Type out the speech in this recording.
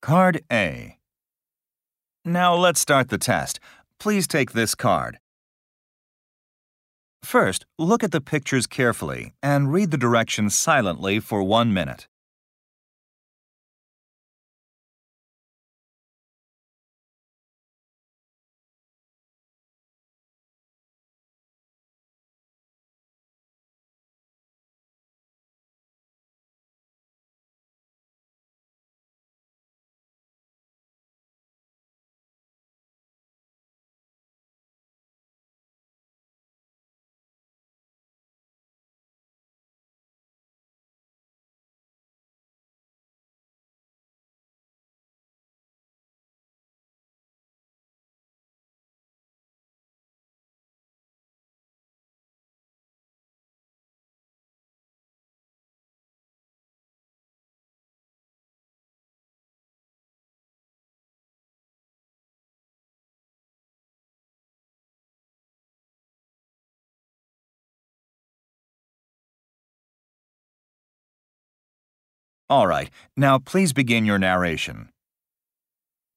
Card A. Now let's start the test. Please take this card. First, look at the pictures carefully and read the directions silently for 1 minute. All right, now please begin your narration.